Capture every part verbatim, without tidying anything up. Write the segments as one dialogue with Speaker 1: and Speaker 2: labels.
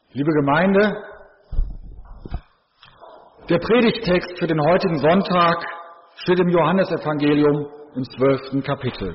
Speaker 1: Liebe Gemeinde, der Predigttext für den heutigen Sonntag steht im Johannesevangelium im zwölften Kapitel.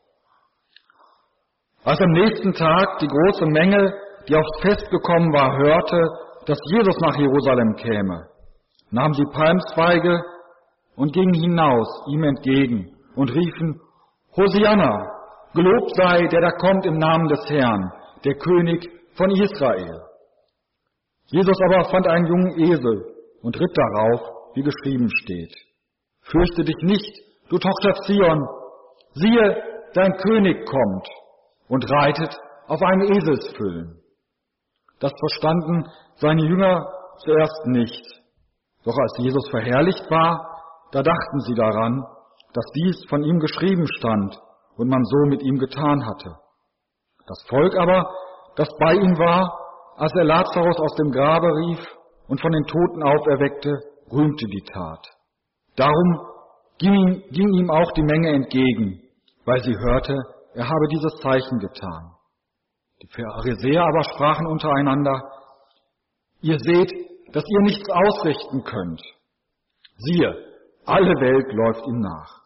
Speaker 1: Als am nächsten Tag die große Menge, die aufs Fest gekommen war, hörte, dass Jesus nach Jerusalem käme, nahmen sie Palmzweige und gingen hinaus ihm entgegen und riefen: Hosianna, gelobt sei, der da kommt im Namen des Herrn, der König von Israel. Jesus aber fand einen jungen Esel und ritt darauf, wie geschrieben steht: Fürchte dich nicht, du Tochter Zion, siehe, dein König kommt und reitet auf einem Eselsfüllen. Das verstanden seine Jünger zuerst nicht. Doch als Jesus verherrlicht war, da dachten sie daran, dass dies von ihm geschrieben stand und man so mit ihm getan hatte. Das Volk aber, das bei ihm war, als er Lazarus aus dem Grabe rief und von den Toten auferweckte, rühmte die Tat. Darum ging, ging ihm auch die Menge entgegen, weil sie hörte, er habe dieses Zeichen getan. Die Pharisäer aber sprachen untereinander: Ihr seht, dass ihr nichts ausrichten könnt. Siehe, alle Welt läuft ihm nach.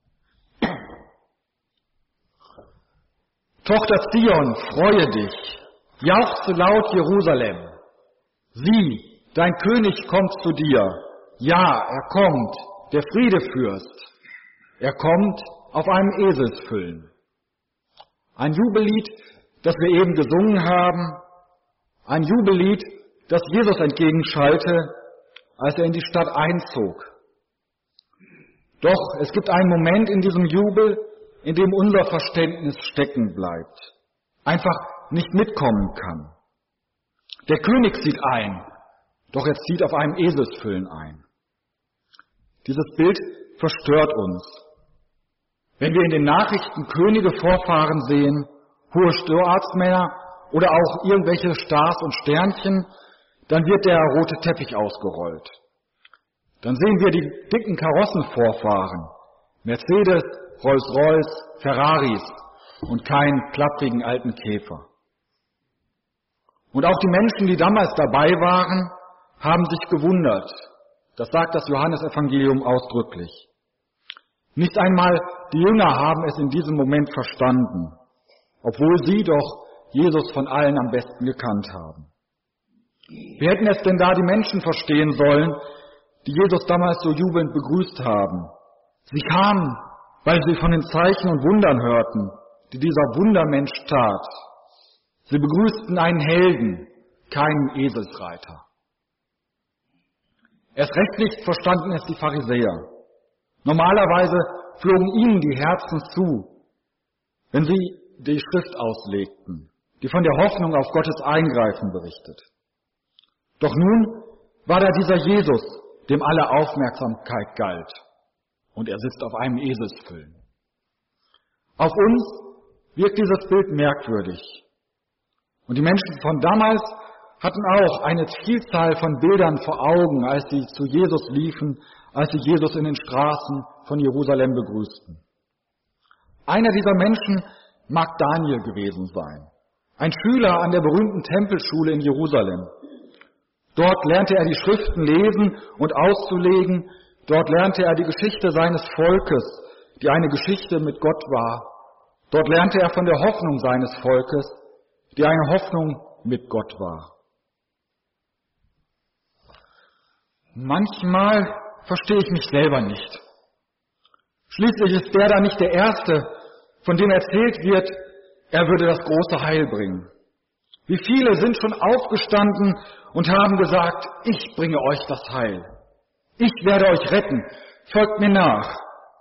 Speaker 1: Tochter Zion, freue dich, jauchze laut Jerusalem. Sieh, dein König kommt zu dir. Ja, er kommt, der Friedefürst. Er kommt auf einem Eselsfüllen. Ein Jubellied, das wir eben gesungen haben, ein Jubellied, das Jesus entgegenschallte, als er in die Stadt einzog. Doch es gibt einen Moment in diesem Jubel, in dem unser Verständnis stecken bleibt, einfach nicht mitkommen kann. Der König zieht ein, doch er zieht auf einem Eselsfüllen ein. Dieses Bild verstört uns. Wenn wir in den Nachrichten Könige vorfahren sehen, hohe Staatsmänner oder auch irgendwelche Stars und Sternchen, dann wird der rote Teppich ausgerollt. Dann sehen wir die dicken Karossen vorfahren, Mercedes, Rolls-Royce, Ferraris und keinen klapprigen alten Käfer. Und auch die Menschen, die damals dabei waren, haben sich gewundert. Das sagt das Johannesevangelium ausdrücklich. Nicht einmal die Jünger haben es in diesem Moment verstanden, obwohl sie doch Jesus von allen am besten gekannt haben. Wie hätten es denn da die Menschen verstehen sollen, die Jesus damals so jubelnd begrüßt haben? Sie kamen, weil sie von den Zeichen und Wundern hörten, die dieser Wundermensch tat. Sie begrüßten einen Helden, keinen Eselsreiter. Erst recht nicht verstanden es die Pharisäer. Normalerweise flogen ihnen die Herzen zu, wenn sie die Schrift auslegten, die von der Hoffnung auf Gottes Eingreifen berichtet. Doch nun war da dieser Jesus, dem alle Aufmerksamkeit galt, und er sitzt auf einem Eselsfüllen. Auf uns wirkt dieses Bild merkwürdig. Und die Menschen von damals hatten auch eine Vielzahl von Bildern vor Augen, als sie zu Jesus liefen, als sie Jesus in den Straßen von Jerusalem begrüßten. Einer dieser Menschen mag Daniel gewesen sein, ein Schüler an der berühmten Tempelschule in Jerusalem. Dort lernte er die Schriften lesen und auszulegen. Dort lernte er die Geschichte seines Volkes, die eine Geschichte mit Gott war. Dort lernte er von der Hoffnung seines Volkes, die eine Hoffnung mit Gott war. Manchmal verstehe ich mich selber nicht. Schließlich ist der da nicht der Erste, von dem erzählt wird, er würde das große Heil bringen. Wie viele sind schon aufgestanden und haben gesagt: Ich bringe euch das Heil. Ich werde euch retten. Folgt mir nach.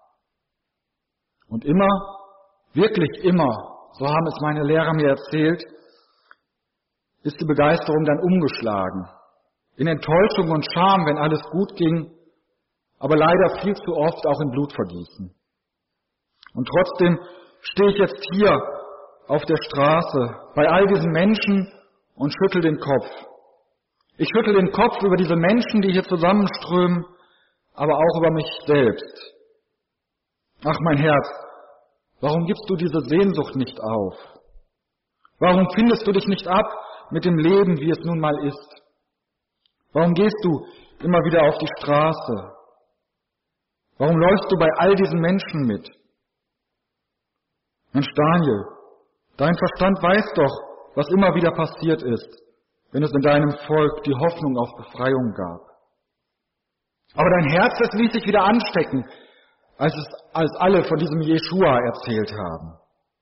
Speaker 1: Und immer, wirklich immer, so haben es meine Lehrer mir erzählt, ist die Begeisterung dann umgeschlagen. In Enttäuschung und Scham, wenn alles gut ging, aber leider viel zu oft auch in Blutvergießen. Und trotzdem stehe ich jetzt hier auf der Straße bei all diesen Menschen und schüttel den Kopf. Ich schüttel den Kopf über diese Menschen, die hier zusammenströmen, aber auch über mich selbst. Ach, mein Herz, warum gibst du diese Sehnsucht nicht auf? Warum findest du dich nicht ab mit dem Leben, wie es nun mal ist? Warum gehst du immer wieder auf die Straße? Warum läufst du bei all diesen Menschen mit? Mensch Daniel, dein Verstand weiß doch, was immer wieder passiert ist, wenn es in deinem Volk die Hoffnung auf Befreiung gab. Aber dein Herz, es ließ sich wieder anstecken, als, es, als alle von diesem Jeschua erzählt haben.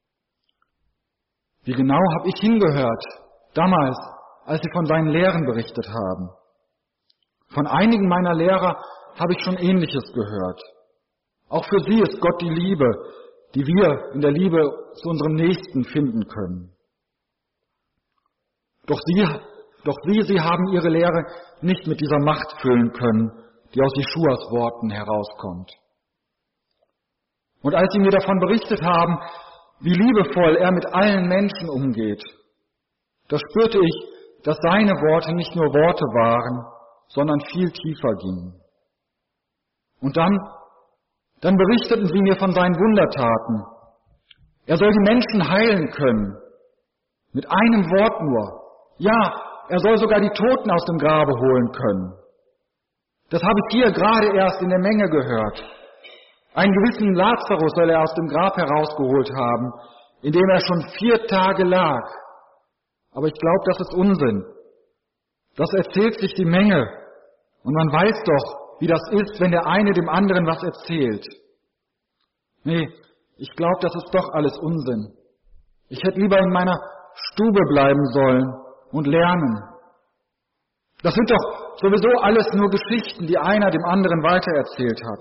Speaker 1: Wie genau habe ich hingehört, damals, als sie von seinen Lehren berichtet haben. Von einigen meiner Lehrer habe ich schon Ähnliches gehört. Auch für sie ist Gott die Liebe, die wir in der Liebe zu unserem Nächsten finden können. Doch sie, doch sie, sie haben ihre Lehre nicht mit dieser Macht füllen können, die aus Jeschuas Worten herauskommt. Und als sie mir davon berichtet haben, wie liebevoll er mit allen Menschen umgeht, da spürte ich, dass seine Worte nicht nur Worte waren, sondern viel tiefer gingen. Und dann, dann berichteten sie mir von seinen Wundertaten. Er soll die Menschen heilen können, mit einem Wort nur. Ja, er soll sogar die Toten aus dem Grabe holen können. Das habe ich hier gerade erst in der Menge gehört. Einen gewissen Lazarus soll er aus dem Grab herausgeholt haben, in dem er schon vier Tage lag. Aber ich glaube, das ist Unsinn. Das erzählt sich die Menge. Und man weiß doch, wie das ist, wenn der eine dem anderen was erzählt. Nee, ich glaube, das ist doch alles Unsinn. Ich hätte lieber in meiner Stube bleiben sollen und lernen. Das sind doch sowieso alles nur Geschichten, die einer dem anderen weitererzählt hat.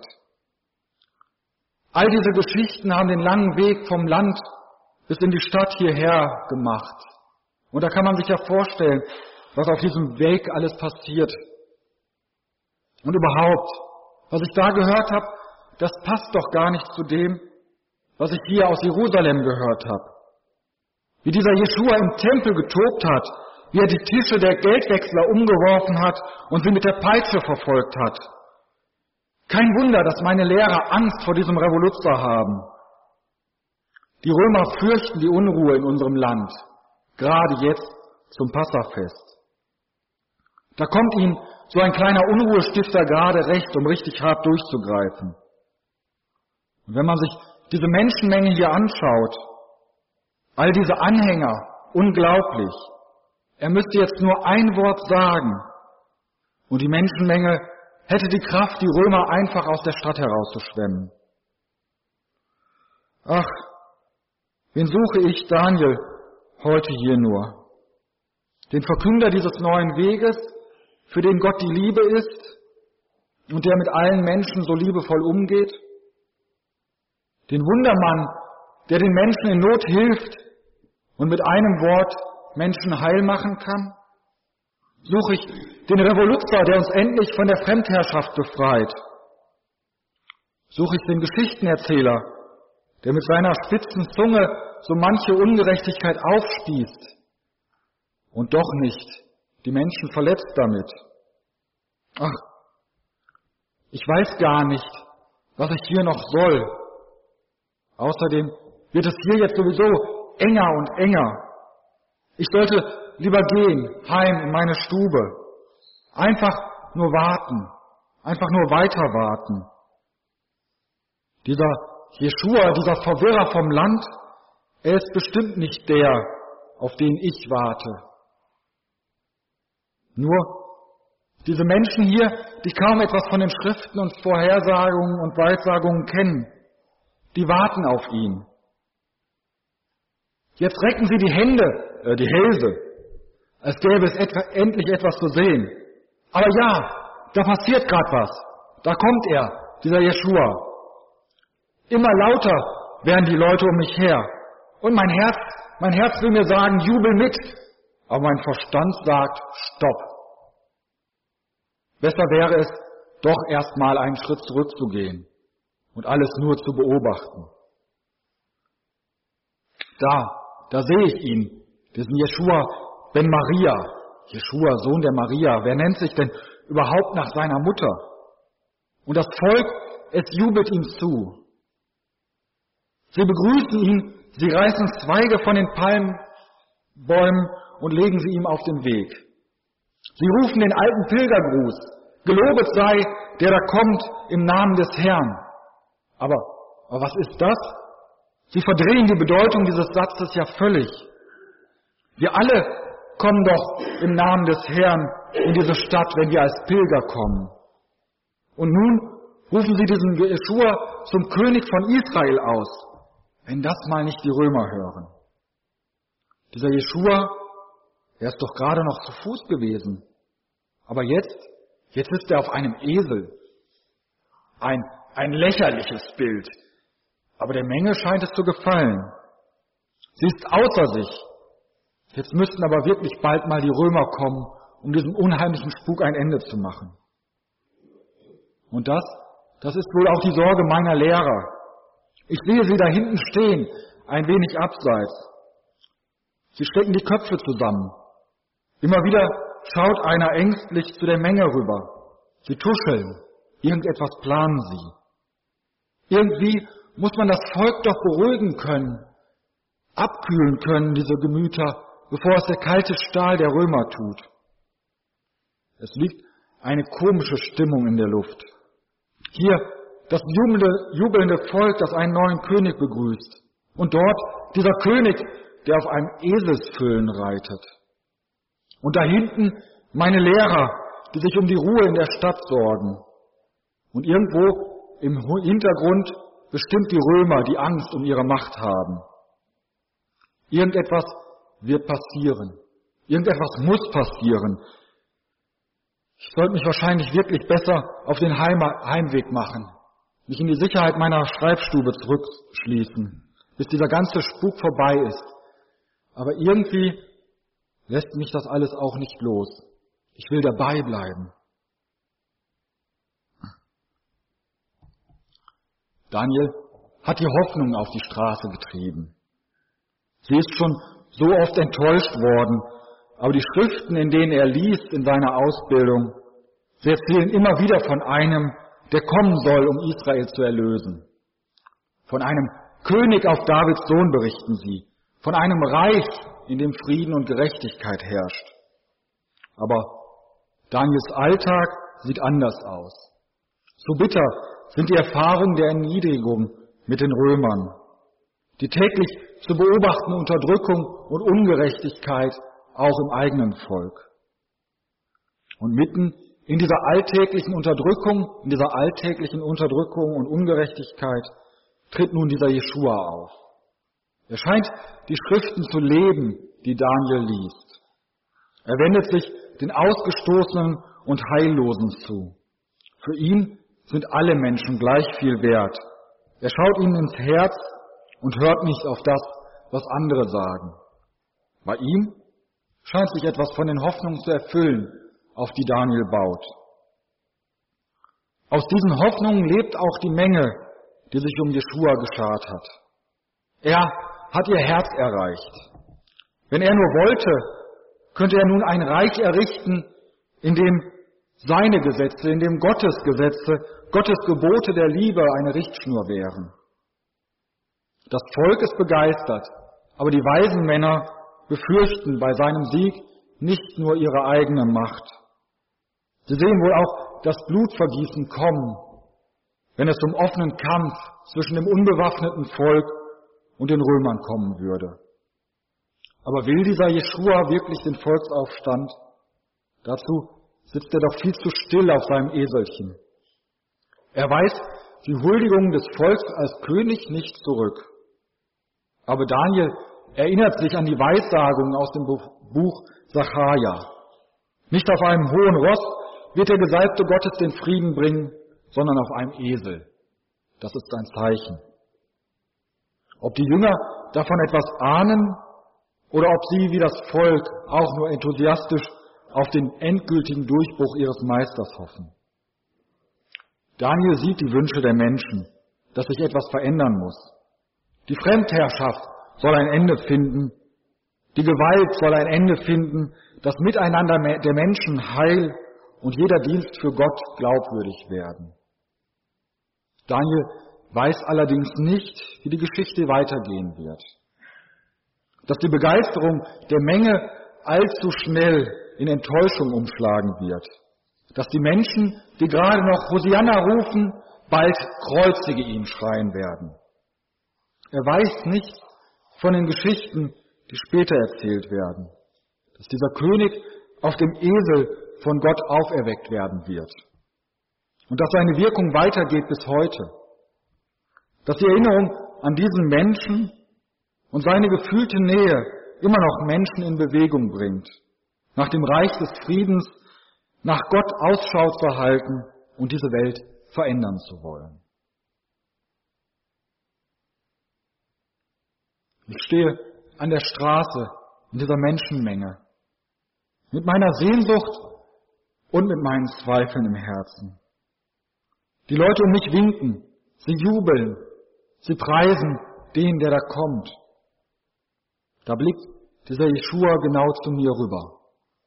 Speaker 1: All diese Geschichten haben den langen Weg vom Land bis in die Stadt hierher gemacht. Und da kann man sich ja vorstellen, was auf diesem Weg alles passiert. Und überhaupt, was ich da gehört habe, das passt doch gar nicht zu dem, was ich hier aus Jerusalem gehört habe. Wie dieser Jeschua im Tempel getobt hat, wie er die Tische der Geldwechsler umgeworfen hat und sie mit der Peitsche verfolgt hat. Kein Wunder, dass meine Lehrer Angst vor diesem Revoluzzer haben. Die Römer fürchten die Unruhe in unserem Land, gerade jetzt zum Passafest. Da kommt ihnen so ein kleiner Unruhestifter gerade recht, um richtig hart durchzugreifen. Und wenn man sich diese Menschenmenge hier anschaut, all diese Anhänger, unglaublich. Er müsste jetzt nur ein Wort sagen und die Menschenmenge hätte die Kraft, die Römer einfach aus der Stadt herauszuschwemmen. Ach, wen suche ich, Daniel, heute hier nur? Den Verkünder dieses neuen Weges, für den Gott die Liebe ist und der mit allen Menschen so liebevoll umgeht? Den Wundermann, der den Menschen in Not hilft und mit einem Wort Menschen heil machen kann? Suche ich den Revoluzzer, der uns endlich von der Fremdherrschaft befreit? Suche ich den Geschichtenerzähler, der mit seiner spitzen Zunge so manche Ungerechtigkeit aufspießt und doch nicht die Menschen verletzt damit? Ach, ich weiß gar nicht, was ich hier noch soll. Außerdem wird es hier jetzt sowieso enger und enger. Ich sollte lieber gehen, heim in meine Stube. Einfach nur warten, einfach nur weiter warten. Dieser Jeschua, dieser Verwirrer vom Land, er ist bestimmt nicht der, auf den ich warte. Nur diese Menschen hier, die kaum etwas von den Schriften und Vorhersagungen und Weissagungen kennen, die warten auf ihn. Jetzt recken sie die Hände, äh, die Hälse, als gäbe es etwa, endlich etwas zu sehen. Aber ja, da passiert gerade was. Da kommt er, dieser Jeschua. Immer lauter werden die Leute um mich her. Und mein Herz, mein Herz will mir sagen, jubel mit. Aber mein Verstand sagt, stopp. Besser wäre es, doch erstmal einen Schritt zurückzugehen und alles nur zu beobachten. Da, da sehe ich ihn, diesen Jeschua ben Maria. Jeschua, Sohn der Maria. Wer nennt sich denn überhaupt nach seiner Mutter? Und das Volk, es jubelt ihm zu. Sie begrüßen ihn, sie reißen Zweige von den Palmen, Bäumen und legen sie ihm auf den Weg. Sie rufen den alten Pilgergruß: Gelobet sei, der da kommt im Namen des Herrn. Aber, aber was ist das? Sie verdrehen die Bedeutung dieses Satzes ja völlig. Wir alle kommen doch im Namen des Herrn in diese Stadt, wenn wir als Pilger kommen. Und nun rufen sie diesen Jeschua zum König von Israel aus, wenn das mal nicht die Römer hören. Dieser Jeschua, er ist doch gerade noch zu Fuß gewesen. Aber jetzt, jetzt ist er auf einem Esel. Ein, ein lächerliches Bild. Aber der Menge scheint es zu gefallen. Sie ist außer sich. Jetzt müssten aber wirklich bald mal die Römer kommen, um diesem unheimlichen Spuk ein Ende zu machen. Und das, das ist wohl auch die Sorge meiner Lehrer. Ich sehe sie da hinten stehen, ein wenig abseits. Sie stecken die Köpfe zusammen. Immer wieder schaut einer ängstlich zu der Menge rüber. Sie tuscheln. Irgendetwas planen sie. Irgendwie muss man das Volk doch beruhigen können, abkühlen können, diese Gemüter, bevor es der kalte Stahl der Römer tut. Es liegt eine komische Stimmung in der Luft. Hier das jubelnde, jubelnde Volk, das einen neuen König begrüßt. Und dort dieser König, der auf einem Eselsfüllen reitet. Und da hinten meine Lehrer, die sich um die Ruhe in der Stadt sorgen. Und irgendwo im Hintergrund bestimmt die Römer, die Angst um ihre Macht haben. Irgendetwas wird passieren. Irgendetwas muss passieren. Ich sollte mich wahrscheinlich wirklich besser auf den Heim- Heimweg machen, mich in die Sicherheit meiner Schreibstube zurückschließen, bis dieser ganze Spuk vorbei ist. Aber irgendwie lässt mich das alles auch nicht los. Ich will dabei bleiben. Daniel hat die Hoffnung auf die Straße getrieben. Sie ist schon so oft enttäuscht worden, aber die Schriften, in denen er liest in seiner Ausbildung, sie erzählen immer wieder von einem, der kommen soll, um Israel zu erlösen. Von einem König auf Davids Sohn berichten sie, von einem Reich, in dem Frieden und Gerechtigkeit herrscht. Aber Daniels Alltag sieht anders aus. So bitter sind die Erfahrungen der Erniedrigung mit den Römern, die täglich zu beobachtende Unterdrückung und Ungerechtigkeit auch im eigenen Volk. Und mitten in dieser alltäglichen Unterdrückung, in dieser alltäglichen Unterdrückung und Ungerechtigkeit tritt nun dieser Jeschua auf. Er scheint die Schriften zu leben, die Daniel liest. Er wendet sich den Ausgestoßenen und Heillosen zu. Für ihn sind alle Menschen gleich viel wert. Er schaut ihnen ins Herz und hört nicht auf das, was andere sagen. Bei ihm scheint sich etwas von den Hoffnungen zu erfüllen, auf die Daniel baut. Aus diesen Hoffnungen lebt auch die Menge, die sich um Jeschua geschart hat. Er hat ihr Herz erreicht. Wenn er nur wollte, könnte er nun ein Reich errichten, in dem seine Gesetze, in dem Gottes Gesetze, Gottes Gebote der Liebe eine Richtschnur wären. Das Volk ist begeistert, aber die weisen Männer befürchten bei seinem Sieg nicht nur ihre eigene Macht. Sie sehen wohl auch das Blutvergießen kommen, wenn es zum offenen Kampf zwischen dem unbewaffneten Volk und den Römern kommen würde. Aber will dieser Jeschua wirklich den Volksaufstand? Dazu sitzt er doch viel zu still auf seinem Eselchen. Er weist die Huldigung des Volks als König nicht zurück. Aber Daniel erinnert sich an die Weissagung aus dem Buch Sacharja. Nicht auf einem hohen Ross wird der Gesalbte Gottes den Frieden bringen, sondern auf einem Esel. Das ist ein Zeichen. Ob die Jünger davon etwas ahnen oder ob sie wie das Volk auch nur enthusiastisch auf den endgültigen Durchbruch ihres Meisters hoffen. Daniel sieht die Wünsche der Menschen, dass sich etwas verändern muss. Die Fremdherrschaft soll ein Ende finden, die Gewalt soll ein Ende finden, das Miteinander der Menschen heil und jeder Dienst für Gott glaubwürdig werden. Daniel weiß allerdings nicht, wie die Geschichte weitergehen wird. dass die Begeisterung der Menge allzu schnell in Enttäuschung umschlagen wird, dass die Menschen, die gerade noch Hosianna rufen, bald kreuzige ihn schreien werden. Er weiß nicht von den Geschichten, die später erzählt werden, dass dieser König auf dem Esel von Gott auferweckt werden wird und dass seine Wirkung weitergeht bis heute, dass die Erinnerung an diesen Menschen und seine gefühlte Nähe immer noch Menschen in Bewegung bringt, nach dem Reich des Friedens, nach Gott Ausschau zu halten und diese Welt verändern zu wollen. Ich stehe an der Straße in dieser Menschenmenge mit meiner Sehnsucht und mit meinen Zweifeln im Herzen. Die Leute um mich winken, sie jubeln, sie preisen den, der da kommt. Da blickt dieser Jeschua genau zu mir rüber.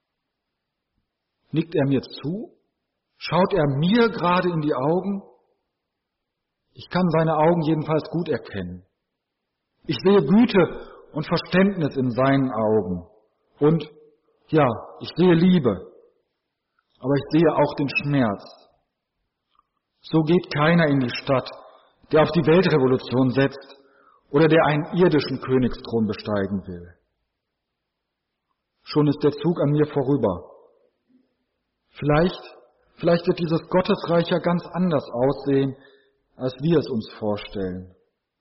Speaker 1: Nickt er mir zu? Schaut er mir gerade in die Augen? Ich kann seine Augen jedenfalls gut erkennen. Ich sehe Güte und Verständnis in seinen Augen. Und, ja, ich sehe Liebe. Aber ich sehe auch den Schmerz. So geht keiner in die Stadt, der auf die Weltrevolution setzt oder der einen irdischen Königsthron besteigen will. Schon ist der Zug an mir vorüber. Vielleicht, vielleicht wird dieses Gottesreich ja ganz anders aussehen, als wir es uns vorstellen.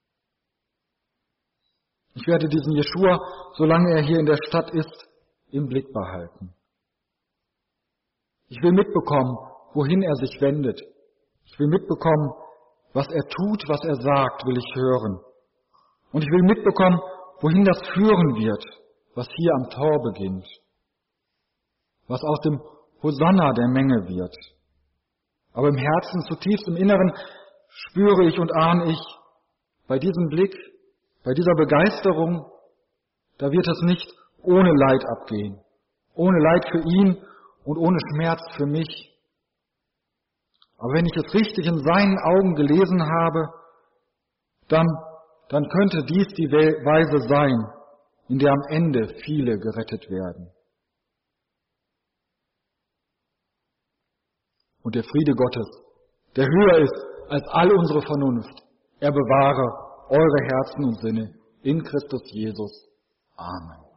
Speaker 1: Ich werde diesen Jeschua, solange er hier in der Stadt ist, im Blick behalten. Ich will mitbekommen, wohin er sich wendet. Ich will mitbekommen, was er tut, was er sagt, will ich hören. Und ich will mitbekommen, wohin das führen wird, was hier am Tor beginnt. Was aus dem Hosanna der Menge wird. Aber im Herzen, zutiefst im Inneren, spüre ich und ahne ich, bei diesem Blick, bei dieser Begeisterung, da wird es nicht ohne Leid abgehen. Ohne Leid für ihn und ohne Schmerz für mich. Aber wenn ich es richtig in seinen Augen gelesen habe, dann, dann könnte dies die Weise sein, in der am Ende viele gerettet werden. Und der Friede Gottes, der höher ist als all unsere Vernunft, er bewahre eure Herzen und Sinne in Christus Jesus. Amen.